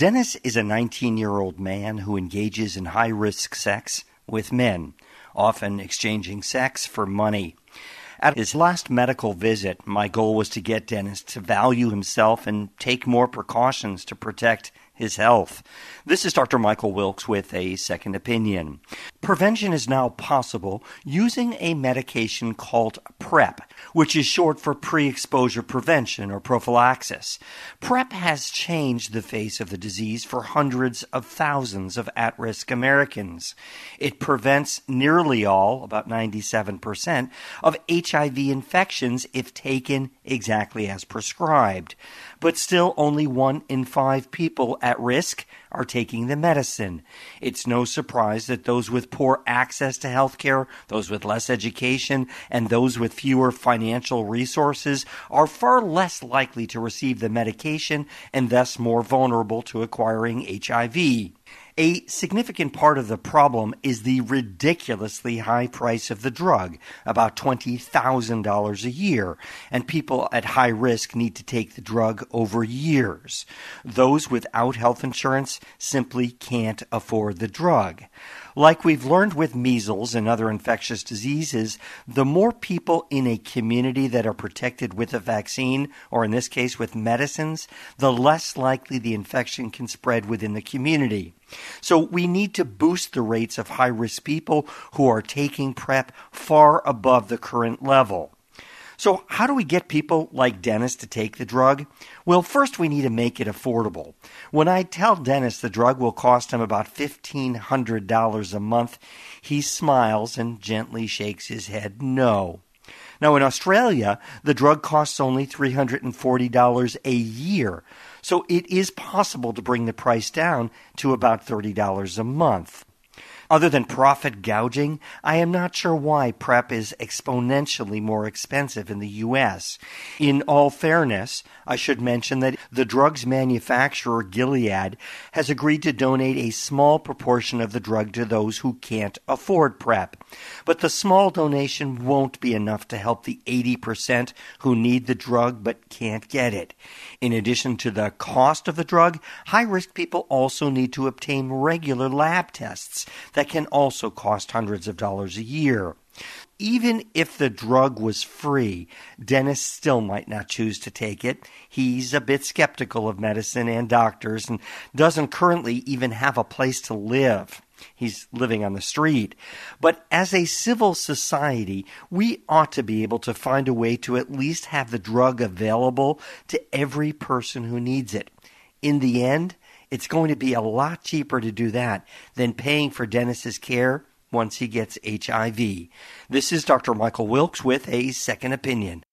Dennis is a 19-year-old man who engages in high-risk sex with men, often exchanging sex for money. At his last medical visit, my goal was to get Dennis to value himself and take more precautions to protect his health. This is Dr. Michael Wilkes with a second opinion. Prevention is now possible using a medication called PrEP, which is short for pre-exposure prevention or prophylaxis. PrEP has changed the face of the disease for hundreds of thousands of at-risk Americans. It prevents nearly all, about 97%, of HIV infections if taken exactly as prescribed. But still only 1 in 5 people at risk are taking the medicine. It's no surprise that those with poor access to health care, those with less education, and those with fewer financial resources are far less likely to receive the medication and thus more vulnerable to acquiring HIV. A significant part of the problem is the ridiculously high price of the drug, about $20,000 a year, and people at high risk need to take the drug over years. Those without health insurance simply can't afford the drug. Like we've learned with measles and other infectious diseases, the more people in a community that are protected with a vaccine, or in this case with medicines, the less likely the infection can spread within the community. So we need to boost the rates of high-risk people who are taking PrEP far above the current level. So how do we get people like Dennis to take the drug? Well, first we need to make it affordable. When I tell Dennis the drug will cost him about $1,500 a month, he smiles and gently shakes his head no. Now, in Australia, the drug costs only $340 a year, so it is possible to bring the price down to about $30 a month. Other than profit gouging, I am not sure why PrEP is exponentially more expensive in the U.S. In all fairness, I should mention that the drug's manufacturer, Gilead, has agreed to donate a small proportion of the drug to those who can't afford PrEP. But the small donation won't be enough to help the 80% who need the drug but can't get it. In addition to the cost of the drug, high-risk people also need to obtain regular lab tests that can also cost hundreds of dollars a year. Even if the drug was free, Dennis still might not choose to take it. He's a bit skeptical of medicine and doctors and doesn't currently even have a place to live. He's living on the street. But as a civil society, we ought to be able to find a way to at least have the drug available to every person who needs it. In the end, it's going to be a lot cheaper to do that than paying for Dennis's care once he gets HIV. This is Dr. Michael Wilkes with a second opinion.